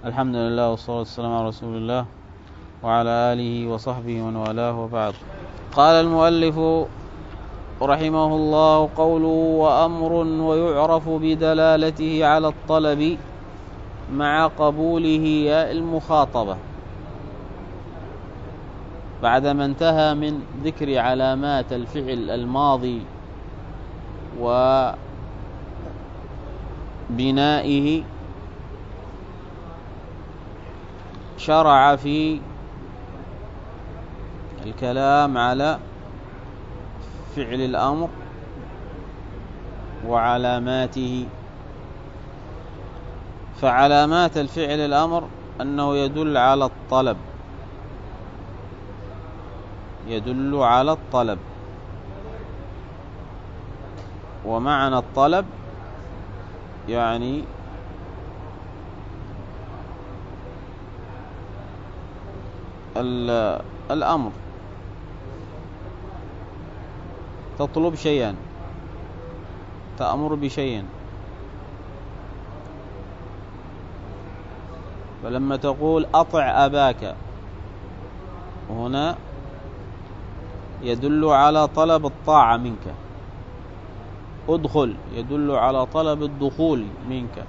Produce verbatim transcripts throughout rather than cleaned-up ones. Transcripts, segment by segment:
الحمد لله والصلاة والسلام على رسول الله وعلى آله وصحبه ومن والاه وبعد. قال المؤلف رحمه الله: قوله وأمر ويعرف بدلالته على الطلب مع قبوله ياء المخاطبة. بعدما انتهى من ذكر علامات الفعل الماضي وبنائه، شرع في الكلام على فعل الأمر وعلاماته. فعلامات الفعل الأمر أنه يدل على الطلب، يدل على الطلب، ومعنى الطلب يعني الأمر، تطلب شيئا، تأمر بشيء. فلما تقول أطع أباك، هنا يدل على طلب الطاعة منك. ادخل يدل على طلب الدخول منك.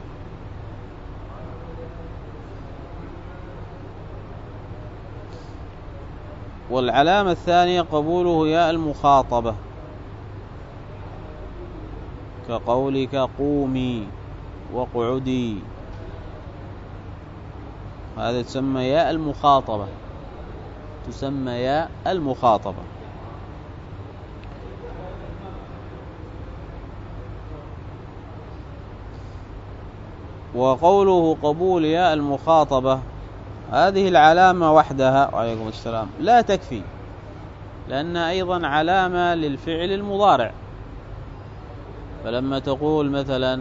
والعلامة الثانية قبوله ياء المخاطبة، كقولك قومي واقعدي، هذا تسمى ياء المخاطبة، تسمى ياء المخاطبة. وقوله قبول ياء المخاطبة، هذه العلامة وحدها وعليكم السلام لا تكفي، لأن أيضا علامة للفعل المضارع. فلما تقول مثلا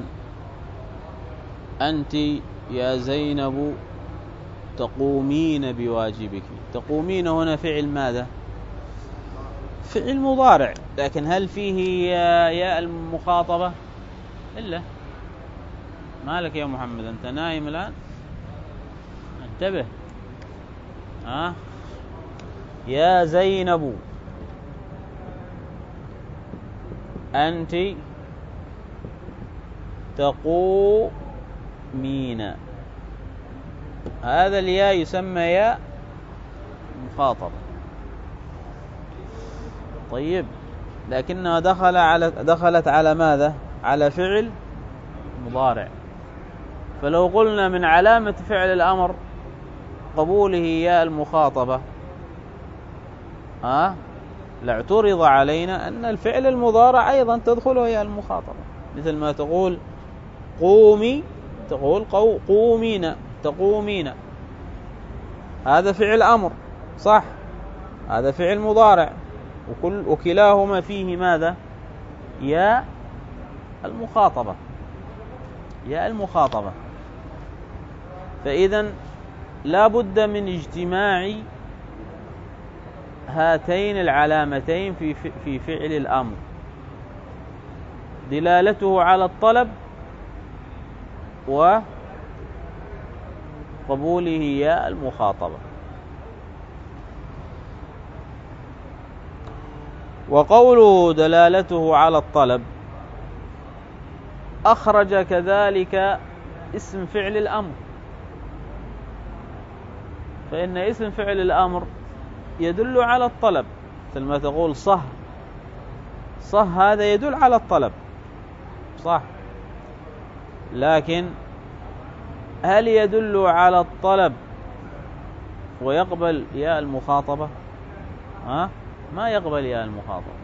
أنت يا زينب تقومين بواجبك، تقومين هنا فعل ماذا؟ فعل مضارع، لكن هل فيه ياء المخاطبة؟ إلا. مالك يا محمد، أنت نايم الآن؟ انتبه. ها؟ يا زينب أنت تقومين، هذا الياء يسمى ياء مخاطبة. طيب، لكنها دخل على دخلت على ماذا؟ على فعل مضارع. فلو قلنا من علامة فعل الأمر قبوله ياء المخاطبة، ها، لاعترض علينا أن الفعل المضارع أيضا تدخله ياء المخاطبة، مثل ما تقول قومي، تقول قومين، تقومين، هذا فعل أمر صح، هذا فعل مضارع، وكل وكلاهما فيه ماذا؟ ياء المخاطبة، ياء المخاطبة. فإذن لا بد من اجتماع هاتين العلامتين في في فعل الأمر: دلالته على الطلب وقبوله ياء المخاطبة. وقوله دلالته على الطلب أخرج كذلك اسم فعل الأمر، فإن اسم فعل الأمر يدل على الطلب، مثل ما تقول صه، صه هذا يدل على الطلب صح، لكن هل يدل على الطلب ويقبل ياء المخاطبة؟ ها؟ ما يقبل ياء المخاطبة.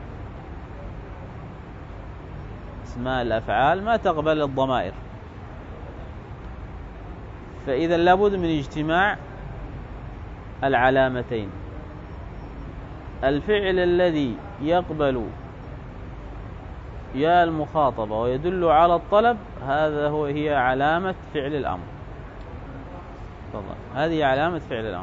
اسماء الأفعال ما تقبل الضمائر، فإذا لابد من اجتماع العلامتين: الفعل الذي يقبل ياء المخاطبة ويدل على الطلب، هذا هو هي علامة فعل الأمر. تفضل، هذه علامة فعل الأمر.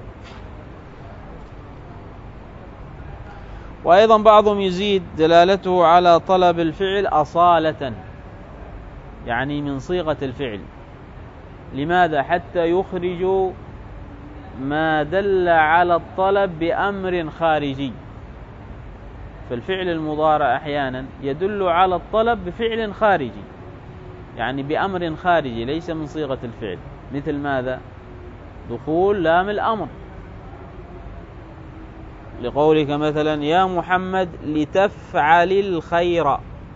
وأيضا بعضهم يزيد دلالته على طلب الفعل أصالة، يعني من صيغة الفعل، لماذا؟ حتى يخرجوا ما دل على الطلب بأمر خارجي. فالفعل المضارع أحيانا يدل على الطلب بفعل خارجي، يعني بأمر خارجي ليس من صيغة الفعل. مثل ماذا؟ دخول لام الأمر، لقولك مثلا يا محمد لتفعل الخير.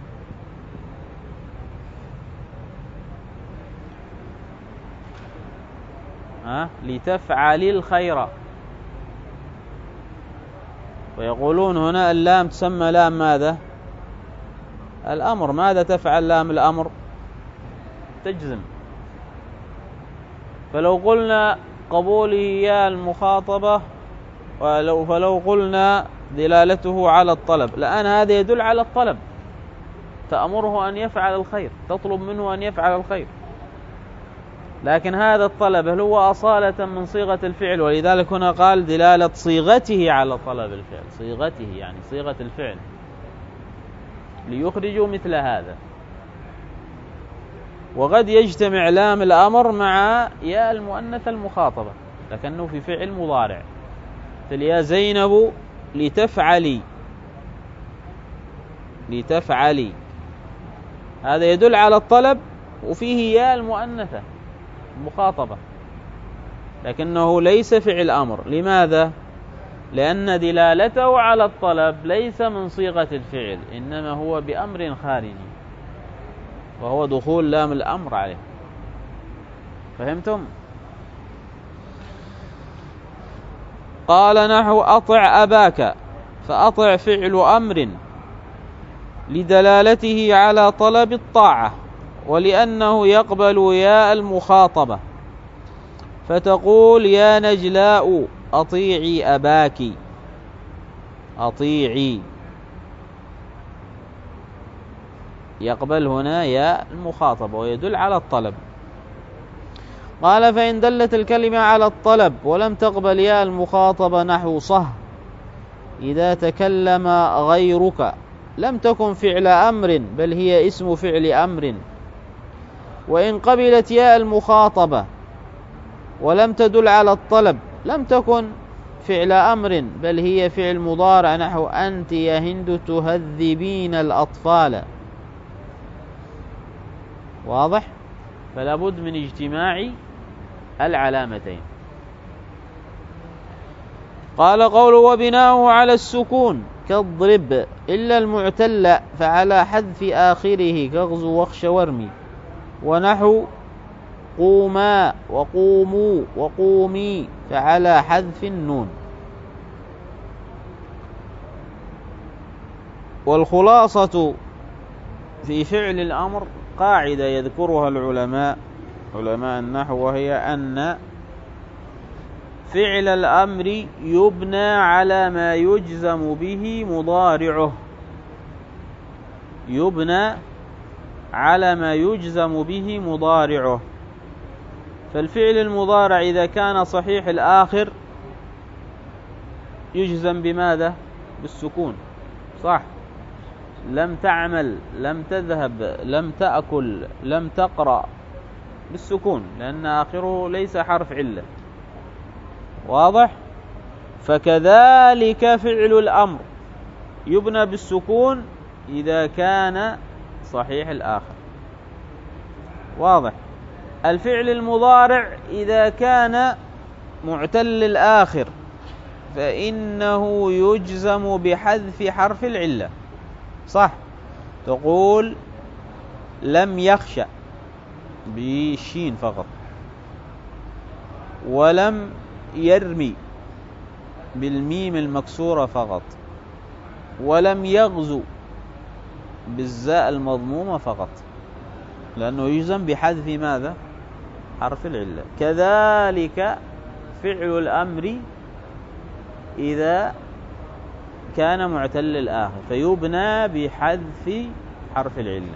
ها؟ لتفعل الخير. ويقولون هنا اللام تسمى لام ماذا؟ الأمر. ماذا تفعل لام الأمر؟ تجزم. فلو قلنا قبوله يا المخاطبة، ولو فلو قلنا دلالته على الطلب، لأن هذا يدل على الطلب، تأمره أن يفعل الخير، تطلب منه أن يفعل الخير. لكن هذا الطلب هل هو أصالة من صيغة الفعل؟ ولذلك هنا قال دلالة صيغته على طلب الفعل، صيغته يعني صيغة الفعل، ليخرجوا مثل هذا. وقد يجتمع لام الأمر مع ياء المؤنث المخاطبة، لكنه في فعل مضارع. يا زينب لتفعلي، لتفعلي، هذا يدل على الطلب وفيه ياء المؤنثة مخاطبة، لكنه ليس فعل أمر. لماذا؟ لأن دلالته على الطلب ليس من صيغة الفعل، إنما هو بأمر خارجي، وهو دخول لام الأمر عليه. فهمتم؟ قال نحو أطع أباك، فأطع فعل أمر لدلالته على طلب الطاعة، ولأنه يقبل ياء المخاطبة، فتقول يا نجلاء أطيعي أباك، أطيعي، يقبل هنا ياء المخاطبة ويدل على الطلب. قال فإن دلت الكلمة على الطلب ولم تقبل ياء المخاطبة نحو صه إذا تكلم غيرك لم تكن فعل أمر بل هي اسم فعل أمر. وإن قبلت ياء المخاطبة ولم تدل على الطلب لم تكن فعل أمر بل هي فعل مضارع نحو أنت يا هند تهذبين الأطفال. واضح؟ فلا بد من اجتماع العلامتين. قال قوله وبناؤه على السكون كالضرب إلا المعتل فعلى حذف آخره كغزو واخش وارمي. ونحو قوما وقوموا وقومي فعلى حذف النون. والخلاصة في فعل الأمر قاعدة يذكرها العلماء علماء النحو، وهي أن فعل الأمر يبنى على ما يجزم به مضارعه، يبنى على ما يجزم به مضارعه. فالفعل المضارع إذا كان صحيح الآخر يجزم بماذا؟ بالسكون، صح؟ لم تعمل، لم تذهب، لم تأكل، لم تقرأ، بالسكون، لأن آخره ليس حرف علة. واضح؟ فكذلك فعل الأمر يبنى بالسكون إذا كان صحيح الآخر. واضح؟ الفعل المضارع إذا كان معتل الآخر فإنه يجزم بحذف حرف العلة، صح؟ تقول لم يخشى بالشين فقط، ولم يرمي بالميم المكسورة فقط، ولم يغزو بالزاء المضمومة فقط، لأنه يجزم بحذف ماذا؟ حرف العلة. كذلك فعل الأمر إذا كان معتل الآخر فيبنى بحذف حرف العلة،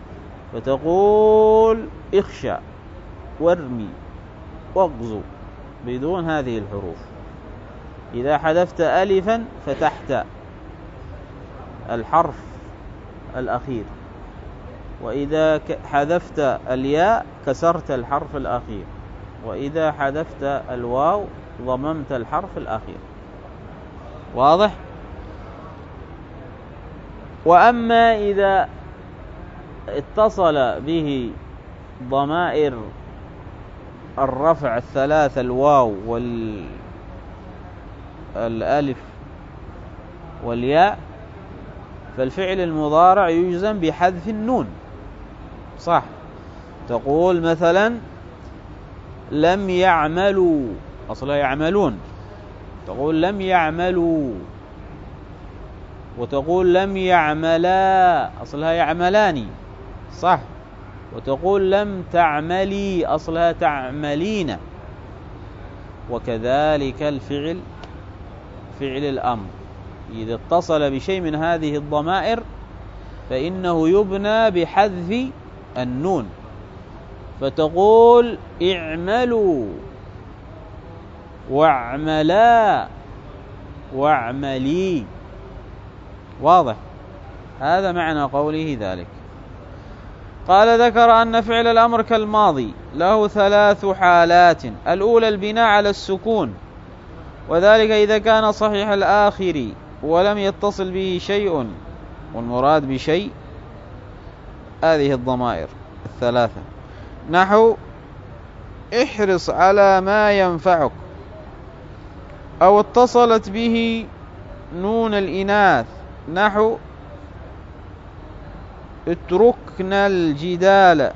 فتقول اخشى وارمي واغزو بدون هذه الحروف. إذا حذفت ألفا فتحت الحرف الأخير وإذا حذفت الياء كسرت الحرف الأخير، وإذا حذفت الواو ضممت الحرف الأخير. واضح؟ وأما إذا اتصل به ضمائر الرفع الثلاث الواو والألف والياء فالفعل المضارع يجزم بحذف النون. صح، تقول مثلا لم يعملوا، أصلا يعملون، تقول لم يعملوا، وتقول لم يعملا، أصلها يعملان. صح، وتقول لم تعملي، أصلها تعملين. وكذلك الفعل فعل الأمر إذا اتصل بشيء من هذه الضمائر فإنه يبنى بحذف النون، فتقول اعملوا واعملا واعملي. واضح؟ هذا معنى قوله ذلك. قال ذكر أن فعل الأمر كالماضي له ثلاث حالات. الأولى البناء على السكون، وذلك إذا كان صحيح الآخر ولم يتصل به شيء، والمراد بشيء هذه الضمائر الثلاثة، نحو احرص على ما ينفعك، أو اتصلت به نون الإناث نحو اتركنا الجدال.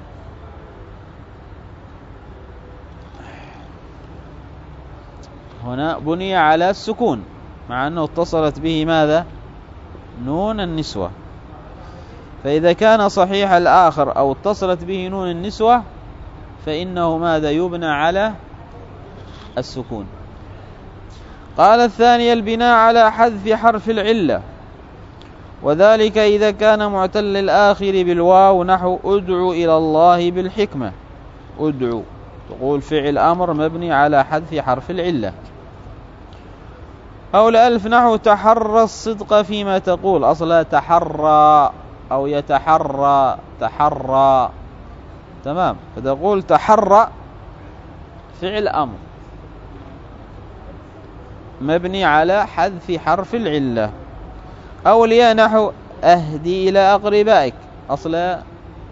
هنا بني على السكون مع أنه اتصلت به ماذا؟ نون النسوة. فإذا كان صحيح الآخر أو اتصلت به نون النسوة فإنه ماذا؟ يبنى على السكون. قال الثاني البناء على حذف حرف العلة، وذلك إذا كان معتل الآخر بالواو نحو ادعو إلى الله بالحكمة. ادعو، تقول فعل أمر مبني على حذف حرف العلة. أو الألف نحو تحرى الصدق فيما تقول، أصلا تحرى أو يتحرى، تحرى. تمام، فتقول تحرى فعل أمر مبني على حذف حرف العلة. أو الياء نحو أهدي إلى أقربائك، أصلا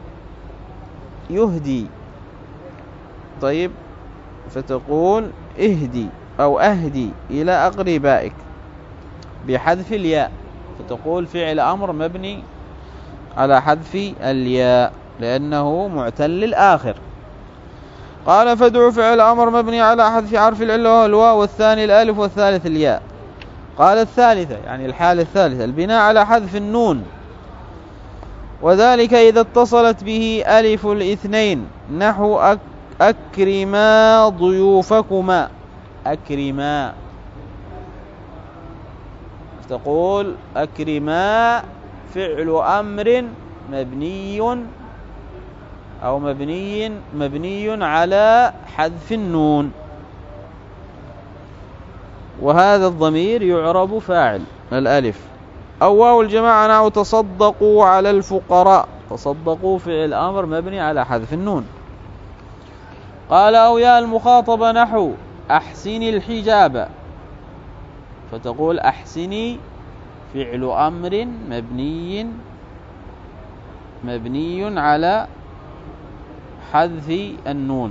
يهدي. طيب، فتقول اهدي أو أهدي إلى أقربائك بحذف الياء، فتقول فعل أمر مبني على حذف الياء لأنه معتل الآخر. قال فادعو فعل أمر مبني على حذف حرف العلة وهو الواو، والثاني الألف والثالث الياء. قال الثالثة يعني الحالة الثالثة البناء على حذف النون، وذلك إذا اتصلت به ألف الاثنين نحو أك أكرما ضيوفكما. أكرما، تقول أكرما فعل أمر مبني أو مبني مبني على حذف النون، وهذا الضمير يعرب فاعل الألف. أو واو الجماعة نحو تصدقوا على الفقراء. تصدقوا فعل أمر مبني على حذف النون. قال أو ياء المخاطبة نحو أحسني الحجاب، فتقول أحسني فعل أمر مبني مبني على حذف النون.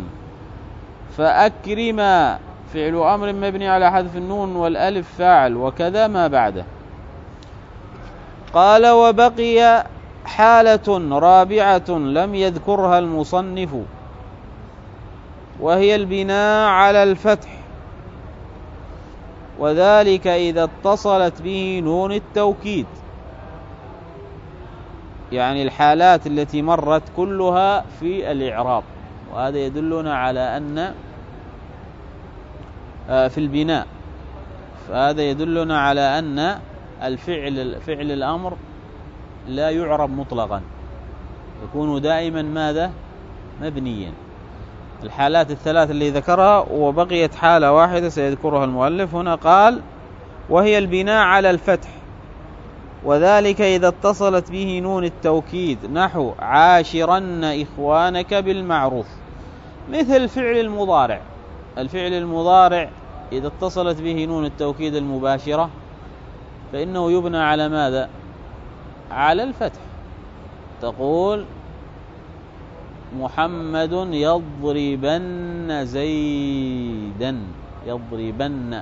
فأكرما فعل أمر مبني على حذف النون والألف فاعل، وكذا ما بعده. قال وبقي حالة رابعة لم يذكرها المصنف، وهي البناء على الفتح، وذلك إذا اتصلت به نون التوكيد. يعني الحالات التي مرت كلها في الإعراب، وهذا يدلنا على أن في البناء، فهذا يدلنا على أن الفعل فعل الأمر لا يعرب مطلقا، يكون دائما ماذا؟ مبنيا. الحالات الثلاث اللي ذكرها، وبقيت حالة واحدة سيذكرها المؤلف هنا. قال وهي البناء على الفتح، وذلك إذا اتصلت به نون التوكيد نحو عاشرن إخوانك بالمعروف، مثل الفعل المضارع. الفعل المضارع إذا اتصلت به نون التوكيد المباشرة فإنه يبنى على ماذا؟ على الفتح. تقول محمد يضربن زيدا، يضربن،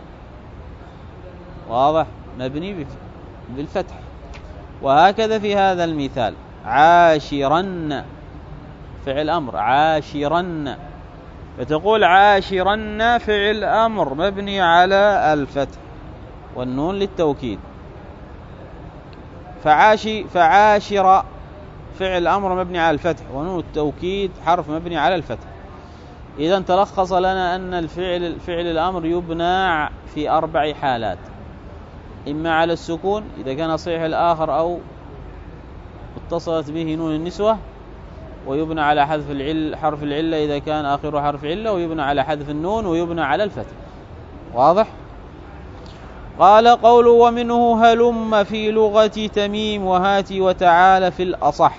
واضح؟ مبني بالفتح. وهكذا في هذا المثال عاشرن فعل أمر، عاشرن، فتقول عاشرن فعل أمر مبني على الفتح والنون للتوكيد. فعاشي فعاشر فعل أمر مبني على الفتح ونون التوكيد حرف مبني على الفتح. إذا تلخص لنا أن الفعل فعل الأمر يبنى في أربع حالات: إما على السكون إذا كان صحيح الآخر أو اتصلت به نون النسوة، ويبنى على حذف العل حرف العلة إذا كان آخره حرف علة، ويبنى على حذف النون، ويبنى على الفتح. واضح؟ قال قوله ومنه هلم في لغة تميم وهاتي وتعالى في الأصح.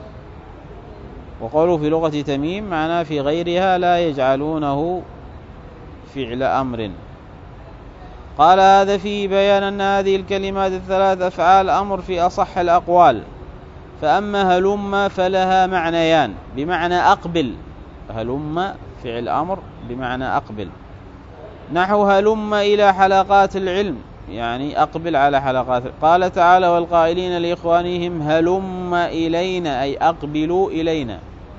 وقوله في لغة تميم معناه في غيرها لا يجعلونه فعل أمر. قال هذا فيه بيان أن هذه الكلمات الثلاث أفعال أمر في أصح الأقوال. فأما هلم فلها معنيان بمعنى أقبل، هلم فعل أمر بمعنى أقبل، نحو هلم إلى حلقات العلم، يعني أقبل على حلقات. قال تعالى والقائلين لإخوانهم هلم إلينا، أي أقبلوا إلينا.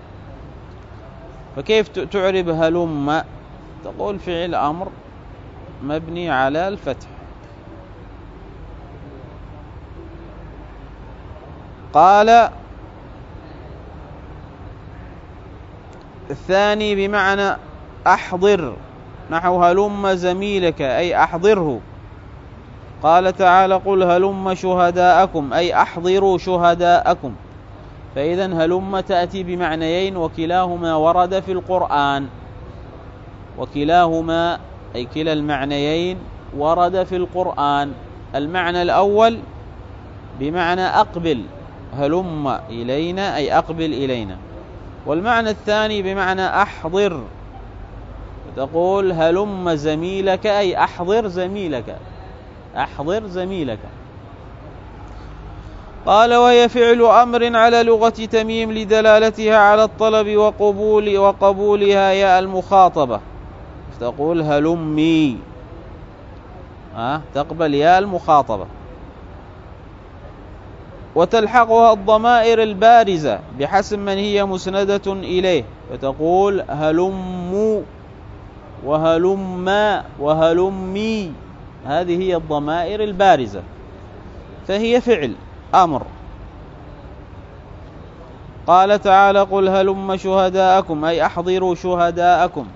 فكيف تعرب هلم؟ تقول فعل أمر مبني على الفتح. قال الثاني بمعنى أحضر، نحو هلم زميلك، أي أحضره. قال تعالى قل هلم شهداءكم، أي أحضروا شهداءكم. فإذا هلم تأتي بمعنيين وكلاهما ورد في القرآن، وكلاهما أي كلا المعنيين ورد في القرآن. المعنى الأول بمعنى أقبل، هلم إلينا أي أقبل إلينا. والمعنى الثاني بمعنى أحضر، تقول هلم زميلك، أي أحضر زميلك، أحضر زميلك. قال وهي فعل أمر على لغة تميم لدلالتها على الطلب وقبول وقبولها ياء المخاطبة، تقول هلمي، أه؟ تقبل ياء المخاطبة. وتلحقها الضمائر البارزة بحسب من هي مسندة إليه، فتقول هلموا وهلما وهلمي، هذه هي الضمائر البارزة، فهي فعل أمر. قال تعالى قل هلم شهداءكم، أي أحضروا شهداءكم.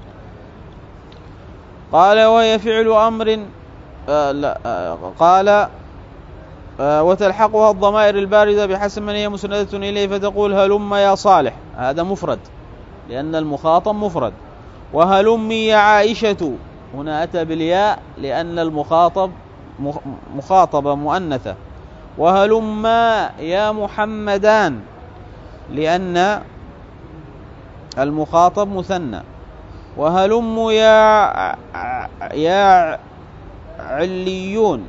قال وهي فعل أمر آه لا آه قال آه وتلحقها الضمائر البارزة بحسب من هي مسندة إليه، فتقول هلم يا صالح، هذا مفرد لأن المخاطب مفرد. وهلمي يا عائشة، هنا أتى بالياء لأن المخاطب مخاطبة مؤنثة. وهلما يا محمدان لأن المخاطب مثنى. وهلم يا يا عليون،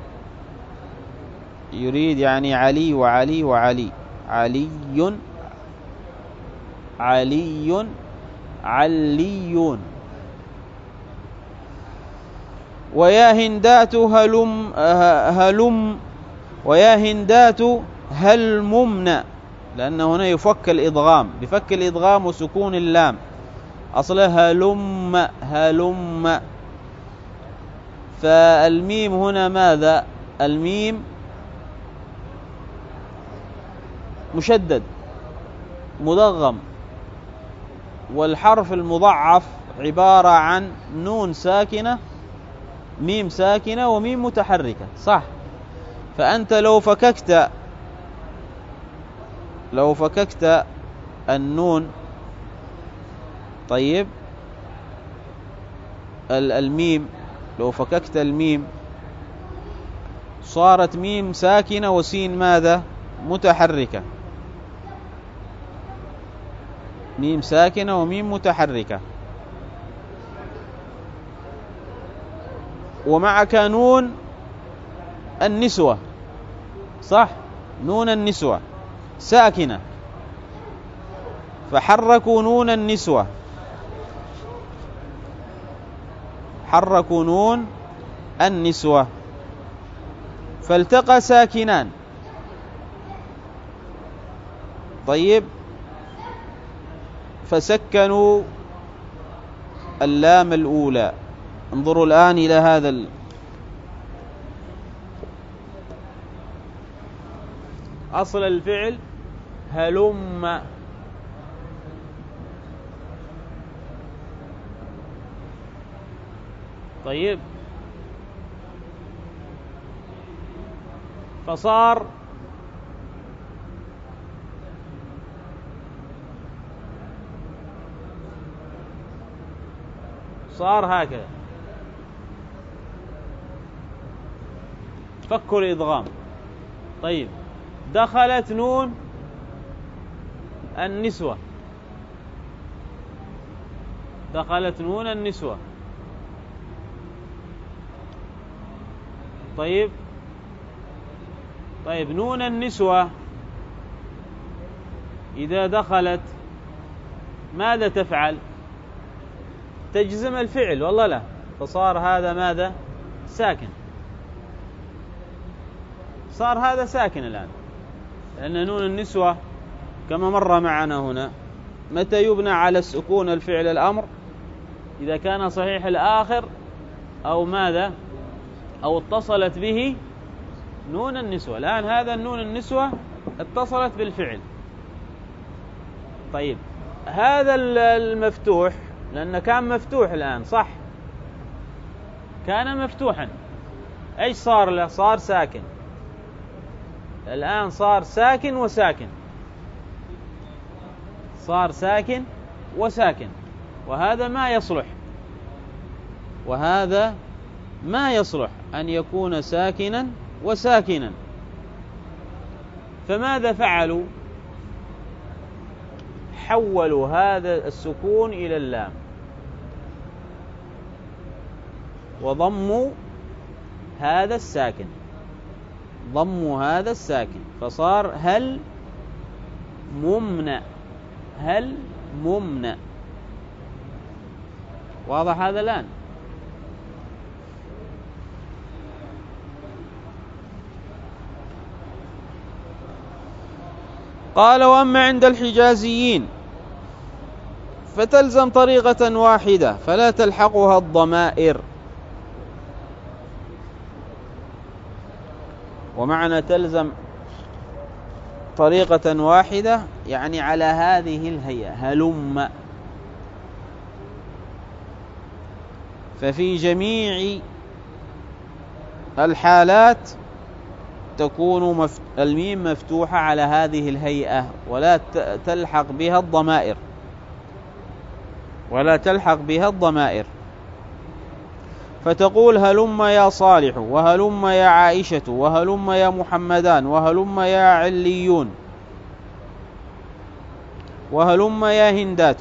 يريد يعني علي وعلي وعلي، علي علي عليون. ويا هندات هلم هلم ويا هندات هلممنا، لأن هنا يفك الإضغام، بفك الإضغام وسكون اللام، أصلها هلم هلم. فالميم هنا ماذا؟ الميم مشدد مدغم، والحرف المضعف عبارة عن نون ساكنة ميم ساكنة وميم متحركة، صح؟ فأنت لو فككت لو فككت النون، طيب الميم، لو فككت الميم صارت ميم ساكنة وسين ماذا؟ متحركة. ميم ساكنة وميم متحركة، ومعك نون النسوة، صح؟ نون النسوة ساكنة، فحركوا نون النسوة، حركوا نون النسوة، فالتقى ساكنان. طيب، فسكنوا اللام الأولى. انظروا الآن إلى هذا ال... أصل الفعل هلم، طيب، فصار صار هكذا، فكوا الإدغام. طيب، دخلت نون النسوة، دخلت نون النسوة. طيب طيب نون النسوة إذا دخلت ماذا تفعل؟ تجزم الفعل والله لا، فصار هذا ماذا؟ ساكن، صار هذا ساكن الآن، لأن نون النسوة كما مر معنا هنا متى يبنى على السكون الفعل الأمر؟ إذا كان صحيح الآخر أو ماذا؟ أو اتصلت به نون النسوة. الآن هذا النون النسوة اتصلت بالفعل. طيب، هذا المفتوح لأنه كان مفتوح الآن، صح؟ كان مفتوحا، ايش صار له؟ صار ساكن. الآن صار ساكن وساكن، صار ساكن وساكن، وهذا ما يصلح، وهذا ما يصلح أن يكون ساكنا وساكنا. فماذا فعلوا؟ حولوا هذا السكون إلى اللام وضموا هذا الساكن، ضموا هذا الساكن، فصار هل ممنع، هل ممنع. واضح هذا الآن؟ قال: وأما عند الحجازيين فتلزم طريقة واحدة فلا تلحقها الضمائر. ومعنى تلزم طريقة واحدة يعني على هذه الهيئة، هلم. ففي جميع الحالات تكون مف... الميم مفتوحة على هذه الهيئة، ولا ت... تلحق بها الضمائر، ولا تلحق بها الضمائر. فتقول: هلم يا صالح، وهلم يا عائشة، وهلم يا محمدان، وهلم يا عليون، وهلم يا هندات.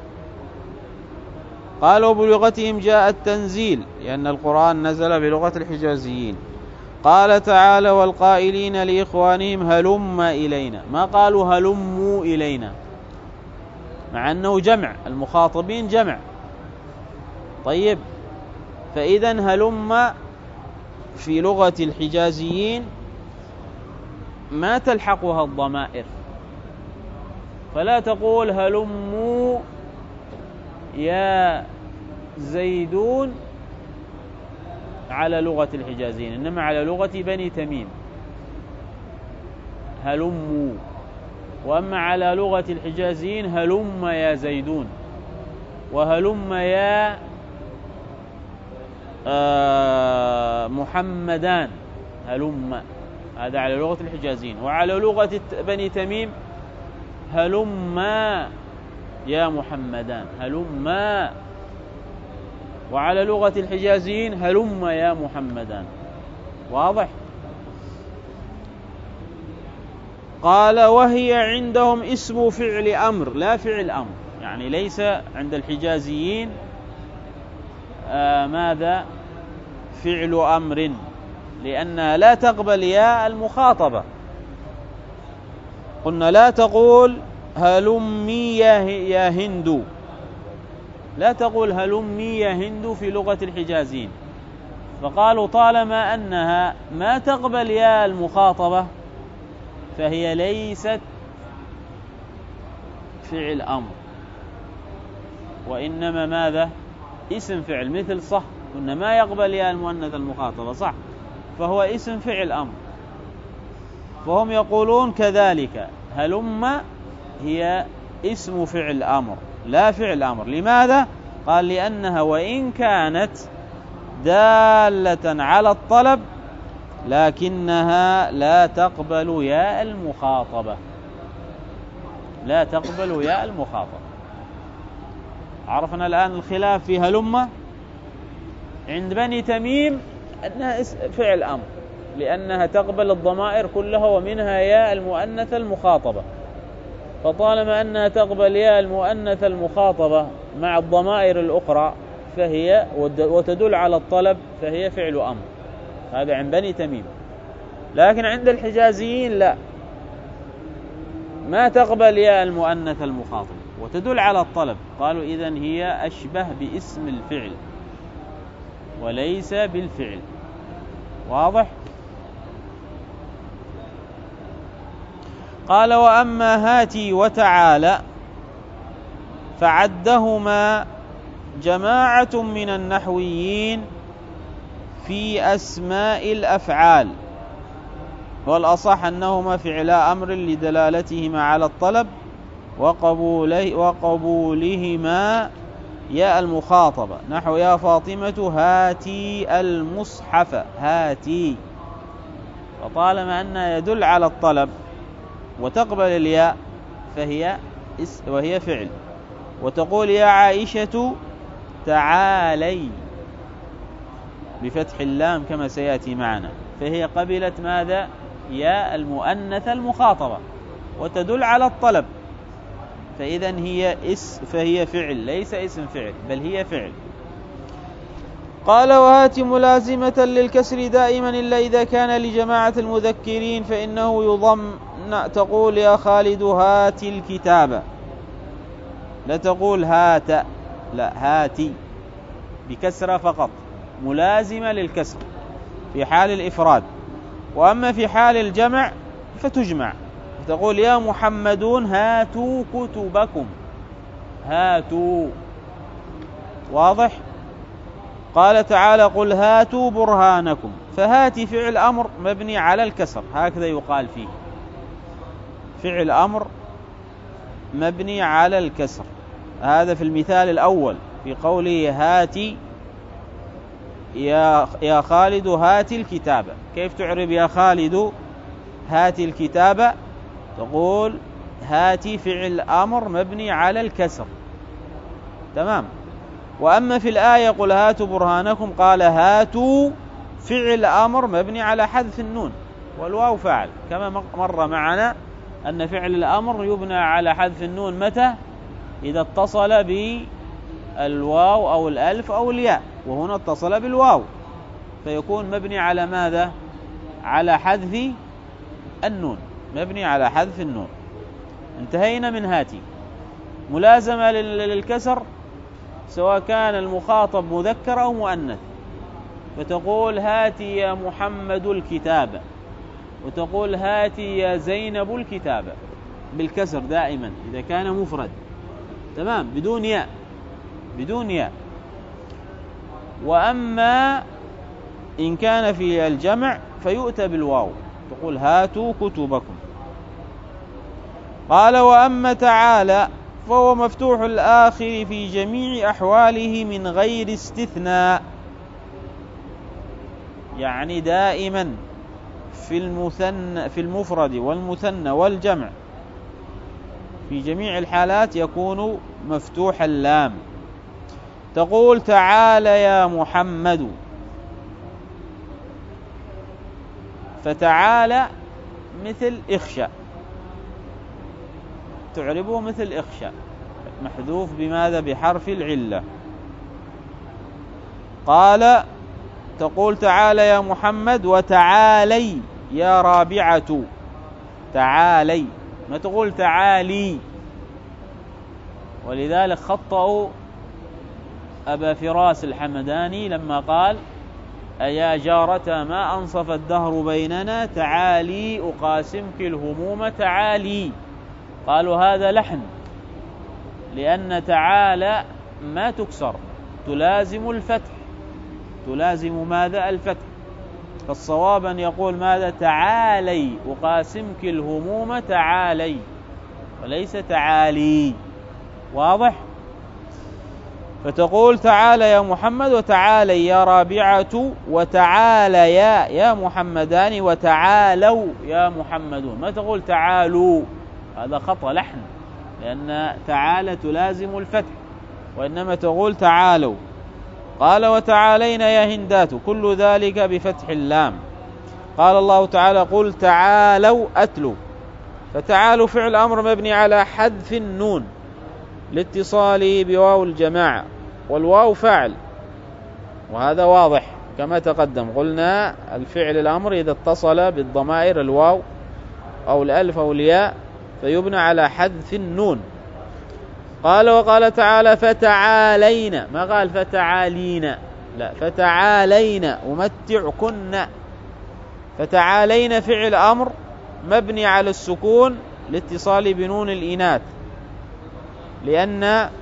قالوا: بلغتهم جاء التنزيل، لأن القرآن نزل بلغة الحجازيين. قال تعالى: والقائلين لإخوانهم هلم إلينا، ما قالوا هلموا إلينا، مع أنه جمع، المخاطبين جمع. طيب، فإذن هلم في لغة الحجازيين ما تلحقها الضمائر، فلا تقول هلموا يا زيدون على لغة الحجازيين، إنما على لغة بني تميم هلموا. وأما على لغة الحجازيين هلم يا زيدون، وهلم يا آه محمدان، هلم، هذا على لغة الحجازيين. وعلى لغة بني تميم هلم يا محمدان، هلم. وعلى لغة الحجازيين هلم يا محمدان. واضح؟ قال وهي عندهم اسم فعل أمر لا فعل أمر، يعني ليس عند الحجازيين آه ماذا فعل أمر، لأنها لا تقبل ياء المخاطبة. قلنا لا تقول هلمي يا هند، لا تقول هلمي يا هند في لغة الحجازيين، فقالوا طالما أنها ما تقبل ياء المخاطبة فهي ليست فعل أمر، وإنما ماذا اسم فعل، مثل صح قلنا ما يقبل ياء المؤنث المخاطبة صح، فهو اسم فعل أمر. فهم يقولون كذلك هلم هي اسم فعل أمر لا فعل أمر. لماذا؟ قال لأنها وإن كانت دالة على الطلب لكنها لا تقبل ياء المخاطبة، لا تقبل ياء المخاطبة. عرفنا الآن الخلاف في هلم. عند بني تميم أنها فعل أمر لأنها تقبل الضمائر كلها ومنها ياء المؤنث المخاطبة، فطالما أنها تقبل ياء المؤنث المخاطبة مع الضمائر الأخرى فهي وتدل على الطلب فهي فعل أمر. هذا عند بني تميم. لكن عند الحجازيين لا، ما تقبل ياء المؤنث المخاطبة وتدل على الطلب، قالوا إذن هي أشبه باسم الفعل وليس بالفعل. واضح؟ قال وأما هاتي وتعالى فعدهما جماعة من النحويين في أسماء الأفعال، والأصح أنهما فعلا أمر لدلالتهما على الطلب وقبوله وقبولهما ياء المخاطبة، نحو يا فاطمة هاتي المصحف هاتي، فطالما أنها يدل على الطلب وتقبل الياء فهي وهي فعل. وتقول يا عائشة تعالي بفتح اللام كما سيأتي معنا، فهي قبلت ماذا ياء المؤنث المخاطبة وتدل على الطلب، فإذن هي اس فهي فعل ليس اسم فعل بل هي فعل. قال وهات ملازمة للكسر دائما إلا إذا كان لجماعة المذكرين فإنه يضم. تقول يا خالد هات الكتاب، لا تقول هات، لا هاتي بكسرة فقط ملازمة للكسر في حال الإفراد. وأما في حال الجمع فتجمع، تقول يا محمدون هاتوا كتبكم هاتوا. واضح؟ قال تعالى قل هاتوا برهانكم، فهاتي فعل أمر مبني على الكسر، هكذا يقال فيه فعل أمر مبني على الكسر. هذا في المثال الأول في قوله هاتي يا يا خالد هاتي الكتاب. كيف تعرب يا خالد هاتي الكتاب؟ تقول هاتي فعل أمر مبني على الكسر. تمام. وأما في الآية قل هاتوا برهانكم قال هاتوا فعل أمر مبني على حذف النون والواو فاعل، كما مر معنا أن فعل الأمر يبنى على حذف النون متى؟ إذا اتصل بالواو أو الألف أو الياء، وهنا اتصل بالواو فيكون مبني على ماذا؟ على حذف النون، مبني على حذف النون. انتهينا من هاتي. ملازمة للكسر سواء كان المخاطب مذكر أو مؤنث، فتقول هاتي يا محمد الكتاب، وتقول هاتي يا زينب الكتاب بالكسر دائما إذا كان مفرد. تمام، بدون ياء بدون ياء. وأما إن كان في الجمع فيؤتى بالواو، تقول هاتوا كتبكم. قال وأما تعالى فهو مفتوح الآخر في جميع أحواله من غير استثناء، يعني دائما في المثنى في المفرد والمثنى والجمع في جميع الحالات يكون مفتوح اللام. تقول تعالى يا محمد، فتعالى مثل اخشى، تعربه مثل اخشى، محذوف بماذا؟ بحرف العلة. قال تقول تعالى يا محمد وتعالي يا رابعة، تعالي، ما تقول تعالي. ولذلك خطأوا أبا فراس الحمداني لما قال أيا جارة ما أنصف الدهر بيننا تعالي أقاسمك الهموم تعالي. قالوا هذا لحن، لأن تعالى ما تكسر، تلازم الفتح، تلازم ماذا؟ الفتح. فالصواب أن يقول ماذا؟ تعالي أقاسمك الهموم تعالي، وليس تعالي. واضح؟ فتقول تعالى يا محمد وتعالي يا رابعة وتعالى يا يا محمدان وتعالوا يا محمدون، ما تقول تعالوا، هذا خطأ لحن، لأن تعالى تلازم الفتح، وإنما تقول تعالوا. قال وتعالينا يا هندات، كل ذلك بفتح اللام. قال الله تعالى قل تعالوا أتلوا، فتعالوا فعل أمر مبني على حذف النون لاتصاله بواو الجماعة، والواو فاعل، وهذا واضح كما تقدم. قلنا الفعل الأمر إذا اتصل بالضمائر الواو أو الألف أو الياء فيبنى على حذف النون. قال وقال تعالى فتعالينا، ما قال فتعالينا، لا، فتعالينا أمتعكن. فتعالينا فعل أمر مبني على السكون لاتصال بنون الإناث، لأن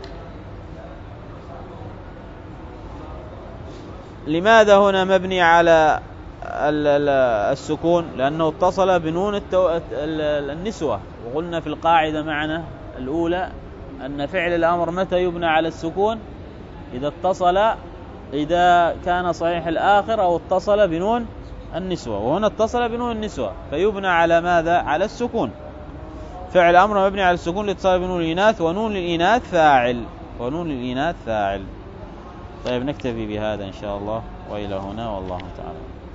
لماذا هنا مبني على السكون؟ لأنه اتصل بنون التو... النسوة. وقلنا في القاعدة معنا الأولى أن فعل الأمر متى يبنى على السكون؟ إذا اتصل، إذا كان صحيح الآخر أو اتصل بنون النسوة، وهنا اتصل بنون النسوة فيبنى على ماذا؟ على السكون. فعل أمر مبني على السكون لاتصال بنون الإناث، ونون الإناث فاعل، ونون الإناث فاعل. طيب نكتفي بهذا إن شاء الله، وإلى هنا والله تعالى.